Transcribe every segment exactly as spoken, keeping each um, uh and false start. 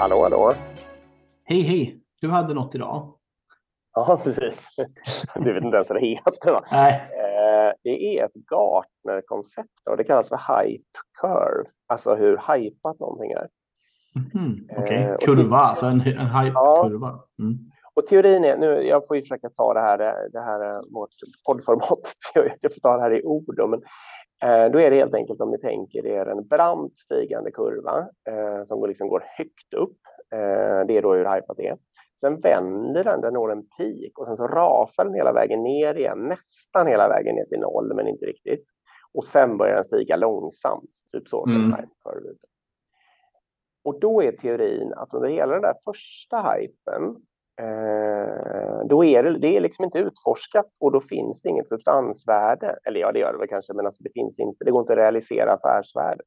Hallå, hallå. Hej, hej. Du hade något idag. Ja, precis. Du vet inte ens vad det heter, va? Nej. Eh, det är ett Gartner-koncept och det kallas för hype curve. Alltså hur hypat någonting är. Mm, Okej, Eh, okay. och Kurva, te- alltså en, en ja, hype-kurva. Mm. och teorin är, nu, jag får ju försöka ta det här, det här eh, vårt poddformat, jag vet, jag får ta det här i ord då, men eh, då är det helt enkelt, om ni tänker er en brant stigande kurva eh, som går, liksom går högt upp. Eh, det är då hur hypat det är. Sen vänder den, den når en peak och sen så rasar den hela vägen ner igen, nästan hela vägen ner till noll, men inte riktigt. Och sen börjar den stiga långsamt, typ så ser Mm. en hype-kurva ut. Och då är teorin att under hela den där första hypen, eh, då är det, det är liksom inte utforskat och då finns det inget substansvärde. Eller ja, det gör det väl kanske, men alltså det finns inte, det går inte att realisera affärsvärde.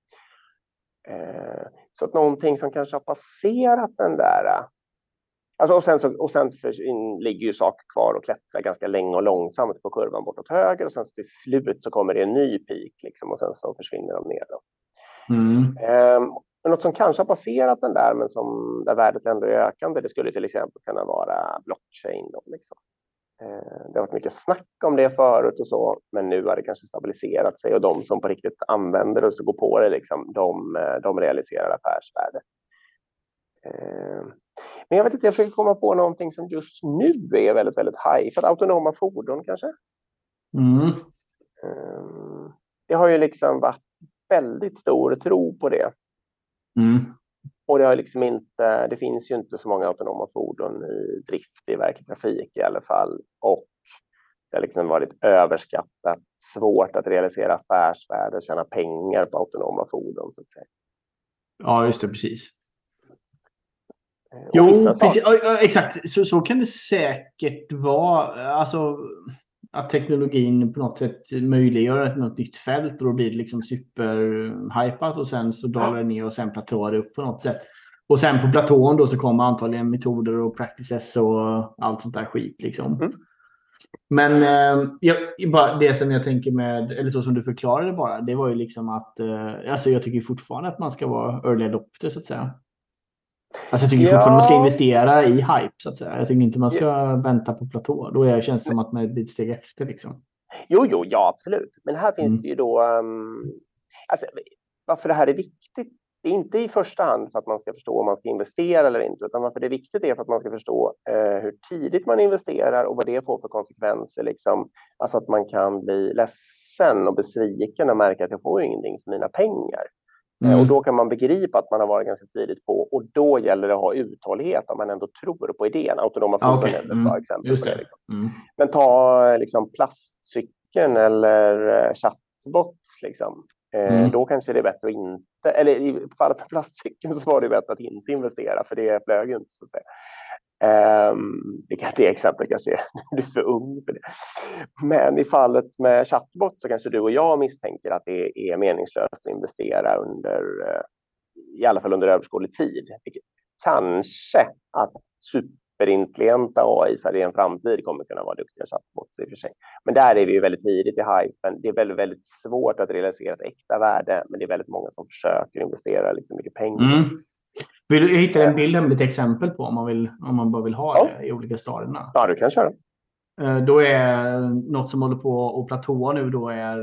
Eh, så att någonting som kanske har passerat den där. Alltså och sen, så, och sen för, in, ligger ju saker kvar och klättrar ganska länge och långsamt på kurvan bortåt höger. Och sen så till slut så kommer det en ny peak liksom, och sen så försvinner de ner. Då. Mm. Eh, men något som kanske har passerat den där, men som där värdet ändå är ökande, det skulle till exempel kunna vara blockchain. Då, liksom. eh, det har varit mycket snack om det förut och så, men nu har det kanske stabiliserat sig och de som på riktigt använder det och så går på det, liksom, de, de realiserar affärsvärde. Eh, Men jag vet inte, jag försöker komma på någonting som just nu är väldigt, väldigt high. För att autonoma fordon kanske. Mm. Um, det har ju liksom varit väldigt stor tro på det. Mm. Och det har liksom inte, det finns ju inte så många autonoma fordon i drift i verklig trafik i alla fall. Och det har liksom varit överskattat, svårt att realisera affärsvärde, tjäna pengar på autonoma fordon så att säga. Ja, just det, precis. Och Jo, vissa precis. saker- Ja, exakt. Så, så kan det säkert vara. Alltså att teknologin på något sätt möjliggör ett något nytt fält och då blir det liksom superhypat och sen så dalar det ner och sen platåar det upp på något sätt. Och sen på platån då så kommer antagligen metoder och practices och allt sånt där skit liksom. Mm. Men eh, jag, bara det som jag tänker med, eller så som du förklarade bara, det var ju liksom att eh, alltså jag tycker fortfarande att man ska vara early adopter så att säga. Alltså jag tycker Ja. fortfarande man ska investera i hype så att säga. Jag tycker inte man ska Ja. vänta på platå. Då är det, känns det som att man är ett litet steg efter liksom. Jo, jo, ja absolut. Men här finns Mm. det ju då, um, alltså, varför det här är viktigt, det är inte i första hand för att man ska förstå om man ska investera eller inte, utan varför det är viktigt är för att man ska förstå eh, hur tidigt man investerar och vad det får för konsekvenser. Liksom. Alltså att man kan bli ledsen och besviken och märka att jag får ingenting för mina pengar. Mm. Eh, och då kan man begripa att man har varit ganska tidigt på, och då gäller det att ha uthållighet om man ändå tror på idén. Autonoma fordon okay. är ett mm. bra exempel Just på det. det. Liksom. Mm. Men ta liksom plastcykeln eller chattbots liksom. Eh, Mm. då kanske det är bättre att inte, eller i fallet med plastcykeln så var det bättre att inte investera för det flög ju inte så att säga. Um, det, det exemplet kanske är, du är för ung för det. Men i fallet med chattbot så kanske du och jag misstänker att det är meningslöst att investera under, i alla fall under överskådlig tid. Kanske att superintelligenta A I i en framtid kommer kunna vara duktiga chattbots i och för sig. Men där är vi ju väldigt tidigt i hypen. Det är väldigt, väldigt svårt att realisera ett äkta värde, men det är väldigt många som försöker investera liksom mycket pengar. Mm. Vill du hitta en bild med ett exempel på om man, vill, om man bara vill ha ja. det i olika stadierna? Ja, du kan köra. Då är något som håller på och platå nu då är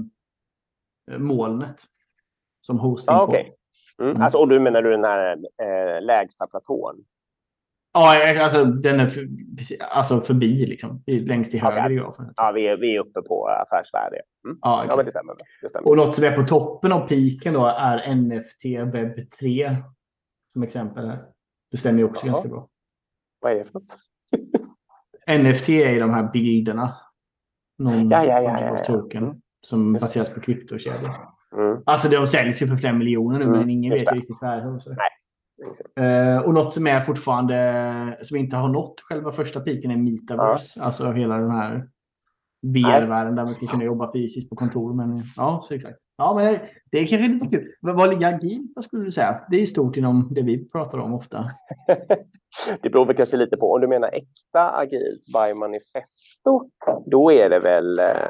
molnet som hosting Ja, på. okej. Okay. Mm. Alltså, och du menar du den här äh, lägsta platån? Ja, alltså den är för, alltså förbi liksom, längst till höger. Okay. I grafen. Ja, vi är, vi är uppe på affärsvärde. Mm. Ja, ja, men det stämmer. Det stämmer. Och något som är på toppen av piken då är N F T webb tre som exempel här. Det stämmer ju också Jaha. ganska bra. Vad är det för något? N F T är de här bilderna. Någon ja, ja, ja, ja, ja. token Mm. som baseras på kryptokedjor. Mm. Alltså de säljs ju för flera miljoner nu, mm. men ingen Just vet det. ju riktigt värdet. Nej. Uh, och något som är fortfarande som inte har nått själva första piken är Metaverse. Ja. Alltså hela den här V R-världen där man ska kunna jobba fysiskt på kontor. Men ja, så exakt. Ja, men det, det är kanske lite kul. Vad ligger agilt, vad skulle du säga? Det är stort inom det vi pratar om ofta. Det beror väl kanske lite på. Om du menar äkta agilt by manifesto, då är det väl,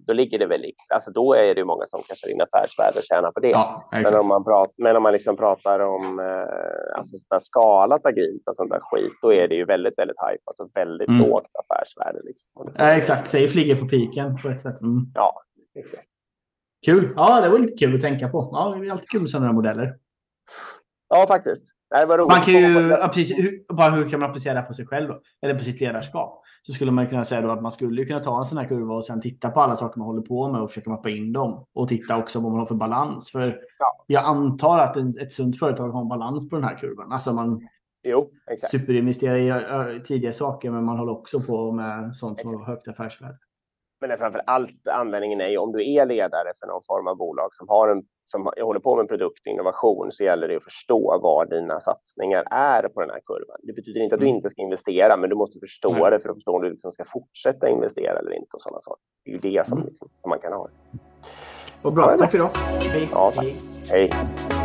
då ligger det väl, alltså då är det ju många som kanske in affärsvärde och tjänar på det. Ja, men om man pratar, men om man liksom pratar om eh, alltså sådär skalat agilt och sånt där skit, då är det ju väldigt, väldigt hypat och väldigt mm. lågt affärsvärde. Liksom. Ja, exakt. Safe ligger på piken på ett sätt. Mm. Ja, exakt. Kul. Ja, det var lite kul att tänka på. Ja, det är alltid kul med sådana modeller. Ja, faktiskt. Det var man kan ju, ja, precis, hur, bara hur kan man applicera det på sig själv då? Eller på sitt ledarskap? Så skulle man kunna säga då att man skulle kunna ta en sån här kurva och sen titta på alla saker man håller på med och försöka mappa in dem. Och titta också vad man har för balans. För ja. jag antar att en, ett sunt företag har en balans på den här kurvan. Alltså man jo, exakt. superinvesterar i, i tidiga saker, men man håller också på med sånt som har högt affärsvärde. Men framför allt användningen är ju, om du är ledare för någon form av bolag som, har en, som håller på med produkt och innovation, så gäller det att förstå vad dina satsningar är på den här kurvan. Det betyder inte att du inte ska investera, men du måste förstå mm. det för att förstå om du liksom ska fortsätta investera eller inte och sådana saker. Det är ju det som, liksom, som man kan ha. Och bra, tack för idag. Hej. Ja, tack. Hej.